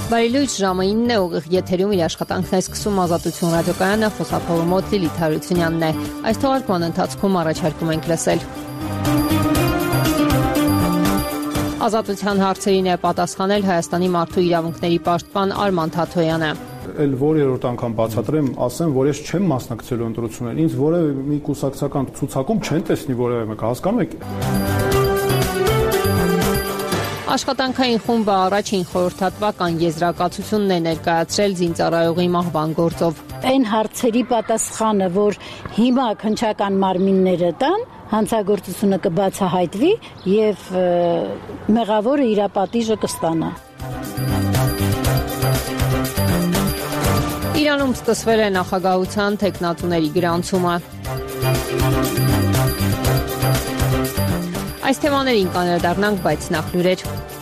Բարելույթ ժամը 9 ուղիղ եթերում իր աշխատանքն է սկսում Ազատություն ռադիոկայանը, խոսափողը մոտ Լիլիթ Հարությունյանն է։ Այս թողարկման ընթացքում առաջարկում ենք լսել Ազատության հարցերին է պատասխանել Հայաստանի մարդու իրավունքների պաշտպան Արման Թաթոյանը։ Էլ որ երրորդ անգամ բացատրեմ, ասեմ, որ ես չեմ մասնակցելու ընտրություններին, ինձ որևէ մի կուսակցական ցուցակում չեն տեսնի որևէ մեկը, հասկանում եք։ Աշխատանքային խումբը առաջին խորհրդատվական եզրակացությունն է ներկայացրել զինծառայողի մահվան գործով։ Այն հարցերի պատասխանը, որ հիմա քննչական մարմինները տան, հանցագործությունը կբացահայտվի եւ մեղավորը իր պատիժը կստանա։ Իրանում սկսվել է նախագահության թեկնածուների գրանցումը։ Այս թեմաներին կանդրադառնանք, բայց նախ լուրեր։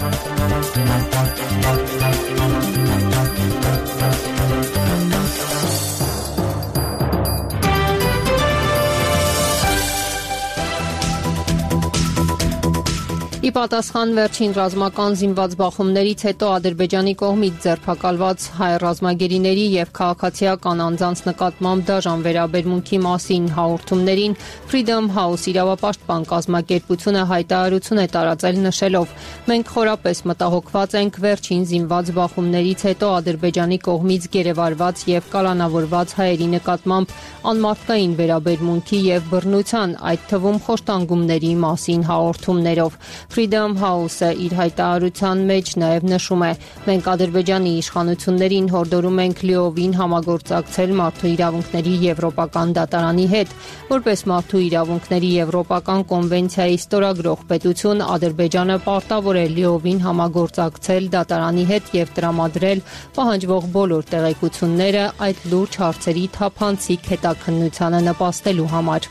Ի պատասխան վերջին ռազմական զինված բախումներից հետո Ադրբեջանի կողմից ձերբակալված հայ ռազմագերիների եւ քաղաքացիական անձանց նկատմամբ դաժան վերաբերմունքի մասին հաղորդումներին Freedom House իրավապաշտպան կազմակերպությունը հայտարարություն է տարածել նշելով. «Մենք խորապես մտահոգված ենք վերջին զինված բախումներից հետո Ադրբեջանի կողմից գերեվարված եւ կալանավորված հայերի նկատմամբ անմարդկային վերաբերմունքի եւ բռնության, այդ թվում խոշտանգումների մասին հաղորդումներով»։ Freedom House-ը իր հայտարարության մեջ նաև նշում է. «Մենք Ադրբեջանի իշխանություններին հորդորում ենք լիովին համագործակցել Մարդու իրավունքների եվրոպական դատարանի հետ, որպես Մարդու իրավունքների եվրոպական կոնվենցիայի ստորագրող պետություն Ադրբեջանը պարտավոր է լիովին համագործակցել դատարանի հետ եւ տրամադրել պահանջվող բոլոր տեղեկությունները այդ լուրջ հարցերի թափանցիկ հետաքննությանը նպաստելու համար»։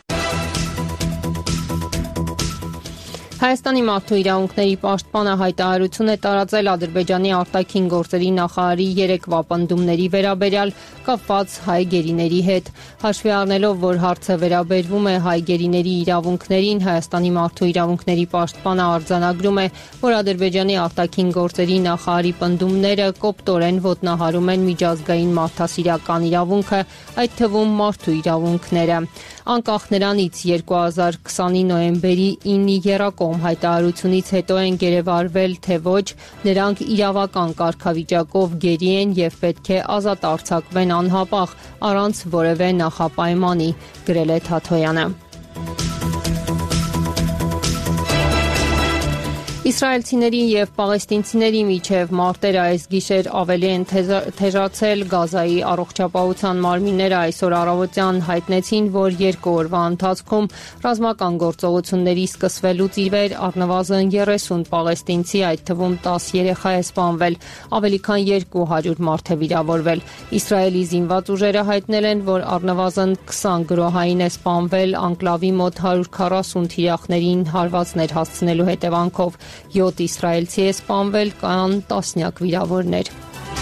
Հայաստանի մարդու իրավունքների պաշտպանը հայտարարություն է տարածել Ադրբեջանի արտաքին գործերի նախարարի երեկվա պնդումների վերաբերյալ կապված հայ գերիների հետ։ Հաշվի առնելով, որ հարցը վերաբերվում է հայ գերիների իրավունքներին, Հայաստանի մարդու իրավունքների պաշտպանը արձանագրում է, որ Ադրբեջանի արտաքին գործերի նախարարի պնդումները կոպտորեն ոտնահարում են միջազգային մարդասիրական իրավունքը, այդ թվում մարդու իրավունքները։ Անկախ նրանից 2020-ի նոյեմբերի 9-ի եռակողմ հայտարարությունից հետո են գերեվարվել, թե ոչ, նրանք իրավական կարգավիճակով գերի են եւ պետք է ազատ արձակվեն անհապաղ, առանց որևէ նախապայմանի, գրել է Թաթոյանը։ Իսրայելցիների եւ պաղեստինցիների միջև մարտերը այս գիշեր ավելի են թեժացել։ Գազայի առողջապահության մարմինները այսօր առավոտյան հայտնեցին, որ 2 օրվա ընթացքում ռազմական գործողությունների սկսվելուց ի վեր առնվազն 30 պաղեստինցի, այդ թվում 10 երեխա է սպանվել, ավելի քան 200 մարդ է վիրավորվել։ Իսրայելի զինված ուժերը հայտնել են, որ առնվազն 20 գրոհային է սպանվել անկլավի մոտ 140 թիրախներին հարվածներ հասցնելու հետևանքով։ 7 իսրայելցի է սպանվել, կան տասնյակ վիրավորներ։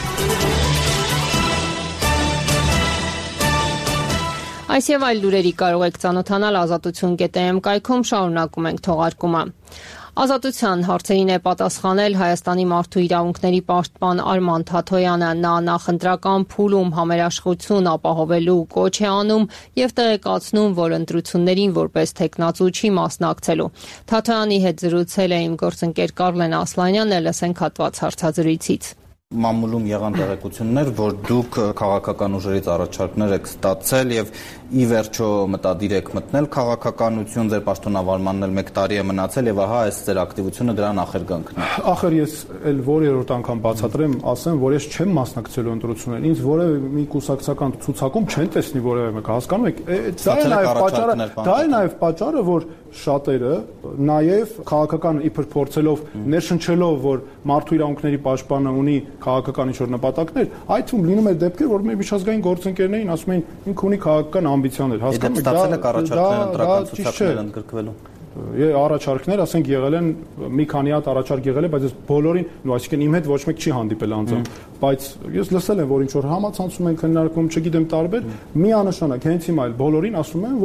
Այս եւ այլ լուրերի կարող եք ծանոթանալ ազատություն.am կայքում, շարունակում ենք թողարկումը։ Ազատության հարցերին է պատասխանել Հայաստանի մարդու իրավունքների պաշտպան Արման Թաթոյանը։ Նա նախընտրական փուլում համերաշխություն ապահովելու կոչ է անում եւ տեղեկացնում, որ ընտրություններին որպես թեկնածու չի մասնակցելու։ Թաթոյանի հետ զրուցել է իմ գործընկեր Կարլեն Ասլանյանը, լսենք հատված հարցազրույցից։ Մամուլում եղան տեղեկություններ, որ դուք քաղաքական ուժերից առաջարկներ եք ստացել եւ ի վերջո մտադիր եք մտնել քաղաքականություն, ձեր պաշտոնավարմանն էլ 1 տարի է մնացել եւ ահա այս ձեր ակտիվությունը դրան ախերգանքն է։ Ախր ես էլ որ երրորդ անգամ բացատրեմ, ասեմ, որ ես չեմ մասնակցելու ընտրություններին, ինձ որևէ մի կուսակցական ցուցակում չեն տեսնի որևէ մեկը, հասկանում եք։ Դա է նաեւ պատճառը, որ շատերը նաեւ քաղաքական իբր փորձելով ներշնչելով, որ մարդու իրավունքների պաշտպանը ունի քաղաքական ինչ-որ նպատակներ, այդ թվում լինում է դեպքեր, որ մեր միջազգային գործընկերներին ասում են ինքը ունի քաղաքական ամբիցիաներ, հասկանում եք, դա ճիշտ չէ ընդգրկվելու։ Առաջարկներ, ասենք, եղել են մի քանի հատ առաջարկ եղել է, բայց ես բոլորին, այսինքն իմ հետ ոչ մեկ չի հանդիպել անձամբ, բայց ես լսել եմ, որ ինչ որ համացանցում են քննարկում, չգիտեմ, տարբեր, միանշանակ հենց հիմա էլ բոլորին ասում են, որ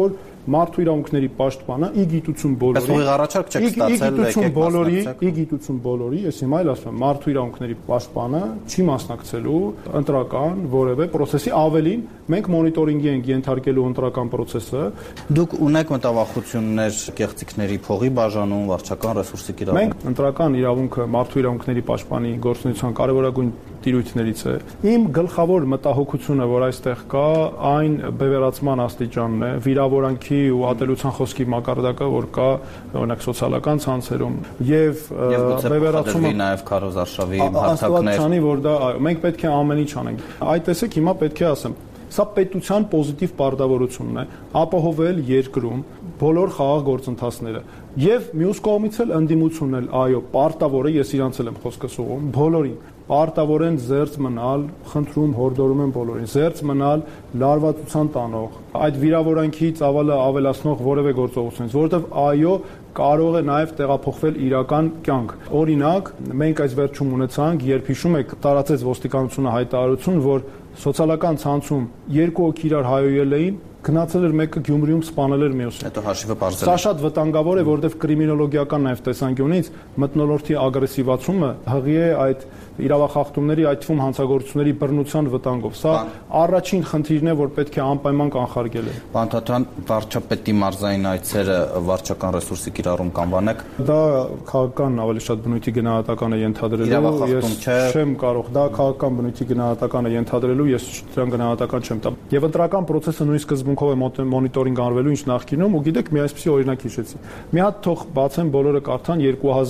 մարդու իրավունքների պաշտպանը ի գիտություն բոլորի։ Բայց ուղիղ առաջարկ չեք ստացել, ի գիտություն բոլորի, ես հիմա էլ ասում եմ, մարդու իրավունքների պաշտպանը չի մասնակցելու ընտրական որևէ process-ի, ավելին մենք մոնիտորինգի ենք ենթարկելու ընտրական process-ը։ Դուք ունեք մտավախություններ կեղծիքների փողի բաժանում, վարչական ռեսուրսի կիրառում։ Մենք ընտրական իրավունքը մարդու իրավունքների պաշտպանի գործունեության կարևորագույն տիրույթներից է։ Իմ գլխավոր մտահոգությունը, որ այստեղ կա, այն բևեռացման աստիճանն է, վիրավորանքի ու ատելության խոսքի մակարդակը, որ կա օրինակ սոցիալական ցանցերում եւ բևեռացումը նաեւ Քարոզ Արշավի հարթակներ։ Աստվածանի, որ դա մենք պետք է ամեն ինչ անենք։ Այդ տեսեք հիմա պետք է ասեմ, սա պետության պոզիտիվ պարտավորությունն է ապահովել երկրում բոլոր խաղաղ գործընթացները եւ մյուս կողմից էլ ընդդիմությունն էլ այո պարտավոր է, ես իրանց էլ եմ խոսքս ուղղում բոլորին պարտավոր են զերծ մնալ, խնդրում հորդորում են բոլորին, զերծ մնալ լարվածության տանող, այդ վիրավորանքի ծավալը ավելացնող որևէ գործողությունից, որովհետև այո կարող է նաև տեղափոխվել իրական կյանք։ Օրինակ, մենք այս վերջում ունեցանք, երբ հիշում եք, տարածեց ոստիկանությունը հայտարարություն, որ սոցիալական ցանցում երկու հոգի իրար հայոյել էին, գնացել էր մեկը Գյումրիում սպանել էր մյուսը։ Հետո հաշիվը բարձր։ Սա շատ վտանգավոր է, որովհետև կրիմինոլոգիական նաև տեսանկյունից մթնոլորտի ագրեսիվացումը հղի է այդ իրավախախտումների, այդ թվում հանցագործությունների բռնության վտանգով։ Սա առաջին խնդիրն է, որ պետք է անպայման կանխարգել է։ Պարոն Թաթարյան, վարչապետի մարզային այցերը վարչական ռեսուրսի կիրառում կանվանեք։ Դա քաղաքական ավելի շատ բնույթի գնահատական է ենթադրելու, ես չեմ կարող, դա քաղաքական բնույթի գնահատական է ենթադրելու, ես դրան գնահատական չեմ տա։ Եվ ընտրական process-ը նույն սկզբունքով է մոնիտորինգ արվելու, ինչ նախկինում, ու գիտեք, մի այսպիսի օրինակ հիշեցի։ Մի հատ թող բացեն բոլորը կարդան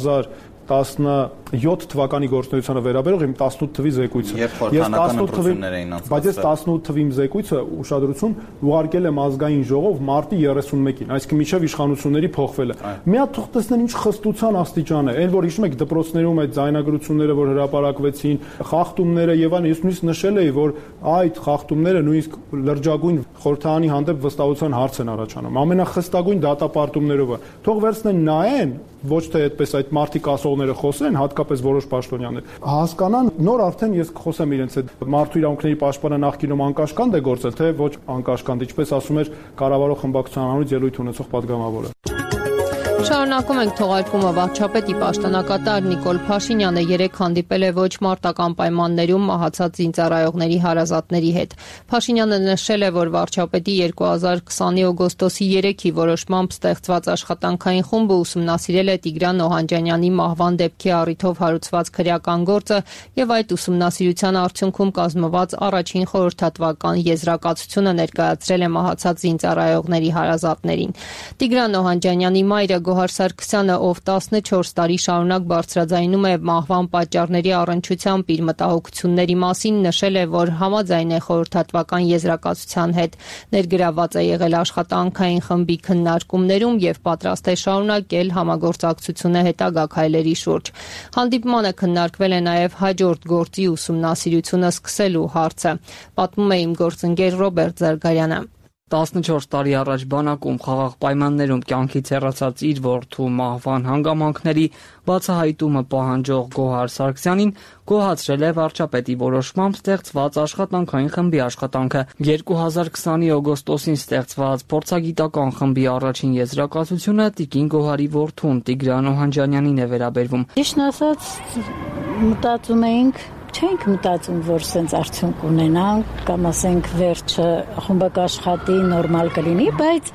2017 թվականի գործունեությանը վերաբերող իմ 18 թվի զեկույցը։ Ես 18 թվին էին անցկացվել։ Բայց ես 18 թվի զեկույցը ուշադրություն ուղարկել եմ ազգային ժողով մարտի 31-ին, այսինքն մինչև իշխանությունների փոխվելը։ Մի հատ թող տեսնեն ինչ խստության աստիճան է, այն որ հիշում եք դպրոցներում այդ ձայնագրությունները, որ հրապարակվեցին, խախտումները եւ այլն, ես նույնիսկ նշել էի, որ այդ խախտումները նույնիսկ լրջագույն խորհրդարանի հանդեպ վստահության հարց են առաջանում։ Ամենախստագույն դատապարտումներով է։ Թող վերցնեն նայեն, ոչ թե այդպես այդ մարտիկ ասողները խոսեն, հատկապես որոշ պաշտոնյաներ, հասկանան, նոր արդեն ես խոսեմ իրենց այդ մարդու իրավունքների պաշտպանը նախկինում անկաշկանդ է գործել, թե ոչ անկաշկանդ, ինչպես ասում էր կառավարող խմբակցության անունից ելույթ ունեցող падգամավորը։ Շարունակում ենք թողարկումը վարչապետի պաշտոնակատար Նիկոլ Փաշինյանը երեկ հանդիպել է ոչ մարտական պայմաններում մահացած զինծառայողների հարազատների հետ։ Փաշինյանը նշել է, որ վարչապետի 2020-ի օգոստոսի 3-ի որոշմամբ ստեղծված աշխատանքային խումբը ուսումնասիրել է Տիգրան Օհանջանյանի մահվան դեպքի առիթով հարուցված քրեական գործը եւ այդ ուսումնասիրության արդյունքում կազմված առաջին խորհրդատվական եզրակացությունը ներկայացրել է մահացած զինծառայողների հարազատներին։ Տիգրան Օհանջանյանի մայրը Գոհար Սարգսյանը, ով 14 տարի շարունակ բարձրաձայնում է մահվան պատճառների առնչությամբ իր մտահոգությունների մասին, նշել է, որ համաձայն է խորհրդատվական եզրակացության հետ, ներգրավված է եղել աշխատանքային խմբի քննարկումներում եւ պատրաստ է շարունակել համագործակցությունը հետագա քայլերի շուրջ։ Հանդիպմանը քննարկվել է նաեւ հաջորդ գործի ուսումնասիրությունը սկսելու հարցը, պատմում է իմ գործընկեր Ռոբերտ Զարգարյանը։ 14 տարի առաջ բանակում խաղաղ պայմաններում կյանքից հեռացած իր որդու մահվան հանգամանքների բացահայտումը պահանջող Գոհար Սարգսյանին գոհացրել է վարչապետի որոշմամբ ստեղծված աշխատանքային խմբի աշխատանքը։ 2020-ի օգոստոսին ստեղծված փորձագիտական խմբի առաջին եզրակացությունը տիկին Գոհարի որդուն Տիգրան Օհանջանյանին է վերաբերվում։ Ճիշտն ասած, մտածում էինք չենք մտածում, որ սենց արդյունք ունենանք, կամ ասենք վերջը խումբը կաշխատի, նորմալ կլինի, բայց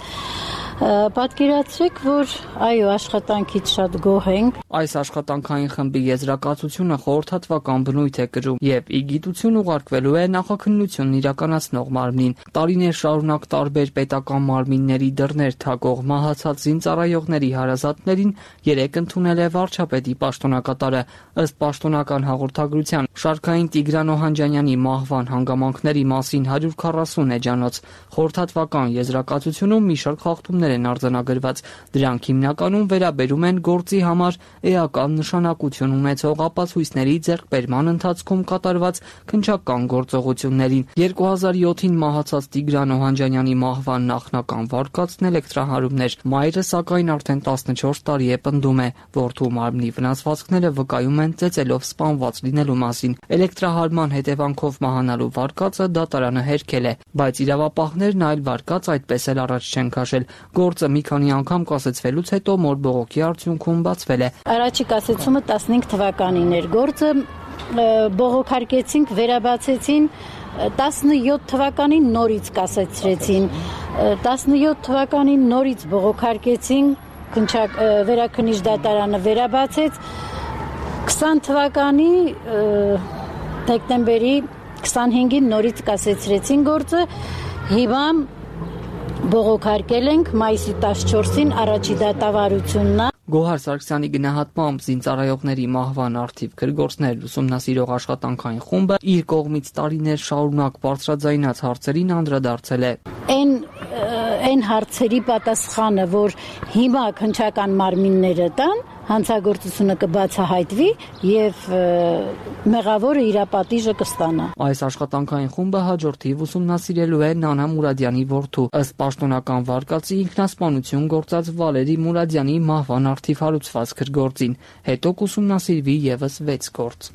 պատկերացրեք, որ այո, աշխատանքից շատ գոհ ենք։ Այս աշխատանքային խմբի եզրակացությունը խորհրդատվական բնույթ է կրում եւ ի գիտություն ուղարկվելու է նախաքննությունն իրականացնող մարմնին։ Տարիներ շարունակ տարբեր պետական մարմինների դռներ թակող մահացած զինծառայողների հարազատներին երեկ ընդունել է վարչապետի պաշտոնակատարը։ Ըստ պաշտոնական հաղորդագրության, շարքային Տիգրան Օհանջանյանի մահվան հանգամանքների մասին 140 էջանոց խորհրդատվական եզրակացությունում մի շարք խախտումներ պահանջներ են արձանագրված։ Դրանք հիմնականում վերաբերում են գործի համար էական նշանակություն ունեցող ապացույցների ձեռքբերման ընթացքում կատարված քննչական գործողություններին։ 2007-ին մահացած Տիգրան Օհանջանյանի մահվան նախնական վարկածն էլեկտրահարումն էր։ Մայրը սակայն արդեն 14 տարի է պնդում է, որդու մարմնի վնասվածքները վկայում են ծեծելով սպանված լինելու մասին։ Էլեկտրահարման հետևանքով մահանալու վարկածը դատարանը հերքել է, բայց իրավապահներն այլ վարկած այդպես էլ առաջ չեն քաշել։ Գործը մի քանի անգամ կասեցվելուց հետո մոր բողոքի արդյունքում բացվել է։ Առաջի կասեցումը 15 թվականին էր գործը, բողոքարկեցինք, վերաբացեցին 17 թվականին նորից կասեցրեցին, 17 թվականին նորից բողոքարկեցին, վերաքննիչ դատարանը վերաբացեց, 20 թվականի դեկտեմբերի 25-ին նորից կասեցրեցին գործը, հիմա բողոքարկել ենք մայիսի 14-ին առաջի դատավարությունն է։ Գոհար Սարգսյանի գնահատմամբ զինծառայողների մահվան առթիվ քրգործներ ուսումնասիրող աշխատանքային խումբը իր կողմից տարիներ շարունակ բարձրաձայնած հարցերին անդրադարձել է։ Այն հարցերի պատասխանը, որ հիմա քննչական մարմինները տան, հանցագործությունը կբացահայտվի եւ մեղավորը իր պատիժը կստանա։ Այս աշխատանքային խումբը հաջորդիվ ուսումնասիրելու է Նանա Մուրադյանի որդու, ըստ պաշտոնական վարկածի ինքնասպանություն գործած Վալերի Մուրադյանի մահվան առթիվ հարուցված քրգործին, հետո կուսումնասիրվի եւս 6 գործ։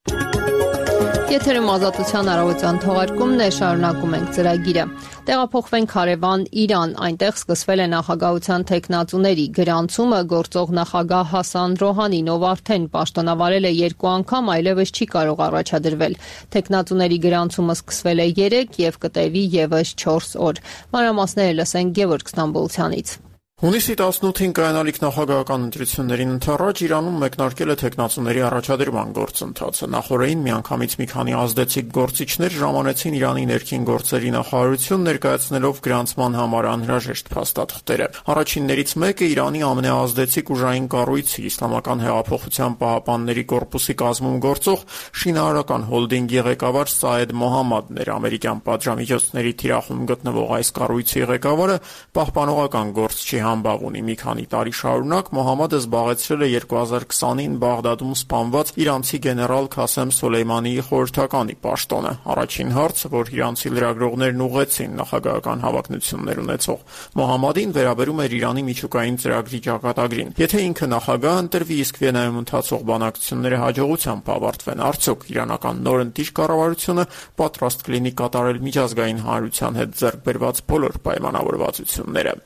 Եթերում Ազատության առավոտյան թողարկումն է, շարունակում ենք ծրագիրը։ Տեղափոխվենք հարևան Իրան, այնտեղ սկսվել է նախագահության թեկնածուների գրանցումը, գործող նախագահ Հասան Ռոհանին, ով արդեն պաշտոնավարել է 2 անգամ, այլևս չի կարող առաջադրվել։ Թեկնածուների գրանցումը սկսվել է 3 եւ կտևի եւս 4 օր։ Մանրամասները լսենք Գևորգ Ստամբոլցյանից։ Հունիսի 18-ին կայանալիք նախագահական ընտրություններին ընդառաջ Իրանում մեկնարկել է թեկնածուների առաջադրման գործընթացը։ Նախորդին միանգամից մի քանի ազդեցիկ գործիչներ ժամանեցին Իրանի ներքին գործերի նախարարություն, ներկայացնելով գրանցման համար անհրաժեշտ փաստաթղթերը։ Առաջիններից մեկը Իրանի ամենաազդեցիկ ուժային կառույցի Իսլամական հեղափոխության պահապանների կորպուսի կազմում գործող շինարարական հոլդինգի ղեկավար Սաեդ Մոհամմադն էր։ Ամերիկյան պատժամիջոցների թիրախում գտնվող այս կառույցի ղեկավարը պահպանողական գործչի համբավ ունի։ Մի քանի տարի շարունակ Մոհամմադը զբաղեցրել է 2020-ին Բաղդադում սպանված իրանցի գեներալ Քասեմ Սոլեյմանիի խորհրդականի պաշտոնը։ Առաջին հարցը, որ իրանցի լրագրողներն ուղղեցին նախագահական հավակնություններ ունեցող Մոհամմադին, վերաբերում էր Իրանի միջուկային ծրագրի ճակատագրին։ Եթե ինքը նախագահ ընտրվի, իսկ Վիեննայում ընթացող բանակցությունները հաջողությամբ ավարտվեն, արդյոք իրանական նորընտիր կառավարությունը պատրաստ կլինի կատարել միջազգային հանրության հետ ձեռք բերված բոլոր պայմանավորվածությունները։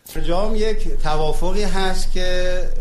توافقی هست که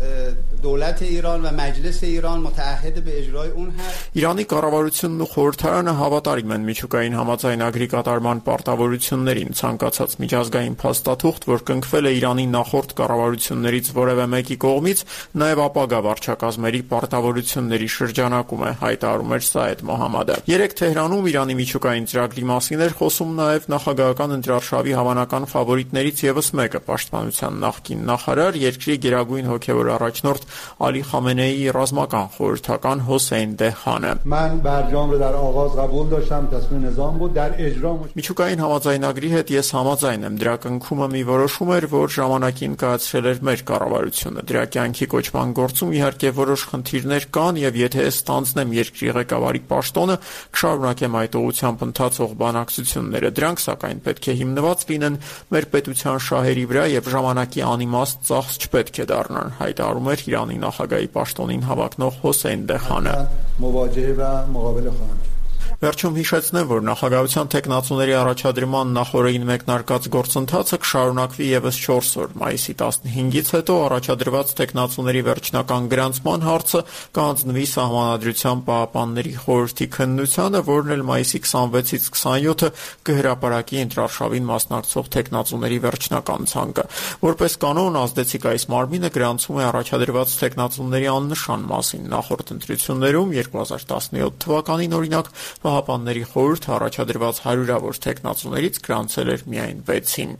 دولت ایران و مجلس ایران متعهد به اجرای اون هست. Իրանի կառավարությունն ու խորհրդարանը հավատարիմ են միջուկային համաձայնագրի կատարման պարտավորություններին, ցանկացած միջազգային փաստաթուղթ, որ կնքվել է Իրանի նախորդ կառավարություններից որևէ մեկի կողմից, նաև ապագա վարչակազմերի պարտավորությունների շրջանակում է, հայտարարում էր Սաեդ Մոհամմադը։ Երեկ Թեհրանում Իրանի միջուկային ծրագրի մասին էր խոսում նաև նախագահական ընտրարշավի հավանական ֆավորիտներից եւս մեկը, պաշտպանության նախկին նախարար, երկրի գերագույն հոգևոր առաջնորդ Ալի Խամենեիի ռազմական խորհրդական Հոսեյն Դեհանը։ من برجام رو در آغاز قبول داشتم، تصمیم نظام بود در اجرا Միջուկային համաձայնագրի հետ ես համաձայն եմ։ Դրա կնքումը մի որոշում էր, որ ժամանակին կայացրել էր մեր կառավարությունը։ Դրա կյանքի կոչման գործում իհարկե որոշ խնդիրներ կան, եւ եթե ստանձնեմ երկրի ղեկավարի պաշտոնը, կշարունակեմ այդ ուղղությամբ ընթացող բանակցությունները։ Դրանք սակայն պետք է հիմնված լինեն մեր պետության շահերի վրա եւ ժամանակի անիմաստ ծախս չպետք է դառնան, հայտարարում էր Իրանի նախագահի պաշտոնին հավակնող Հոսեյն Դեհանը։ Վերջում հիշեցնեմ, որ նախագահության թեկնածուների առաջադրման նախորդին մեկնարկած գործընթացը կշարունակվի եւս 4 օր։ Մայիսի 15-ից հետո առաջադրված թեկնածուների վերջնական գրանցման հարցը կհանձնվի Սահմանադրության պահապանների խորհրդի քննությանը, որն էլ մայիսի 26-ից 27-ը կհրապարակի ընտրարշավին մասնակցող թեկնածուների վերջնական ցանկը։ Որպես կանոն, ազդեցիկ այս մարմինը գրանցում է առաջադրված թեկնածուների աննշան մասին։ Նախորդ ընտրություններում 2017 թվականին օրինակ Պահապանների խորհուրդը առաջադրված 100-ավոր թեկնածուներից գրանցել էր միայն 6-ին։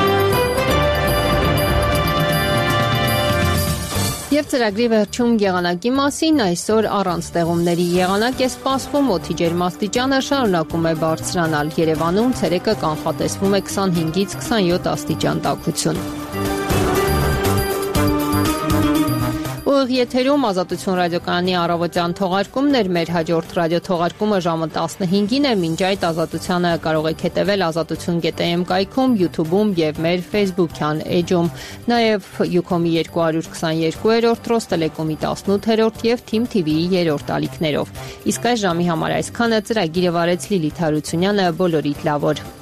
Եվ ծրագրի վերջում եղանակի մասին այսօր առանց տեղումների եղանակ է սպասվում, օդի ջերմաստիճանը շարունակում է բարձրանալ։ Երևանում ցերեկը կանխատեսվում է 25-ից 27 աստիճան տաքություն։ Ուղիղ եթերում Ազատություն ռադիոկայանի առավոտյան թողարկումներ, մեր հաջորդ ռադիոթողարկումը ժամը 15-ին է, մինչ այդ Ազատությանը կարող եք հետևել azatutun.am կայքում, YouTube-ում եւ մեր Facebook-յան էջում, նաեւ Ucom-ի 222-րդ, Ռոստելեկոմի 18-րդ եւ Team TV-ի 3-րդ ալիքներով։ Իսկ այս ժամի համար այսքանը, ծրագիրը վարեց Լիլիթ Հարությունյանը, բոլորիդ լավ օր։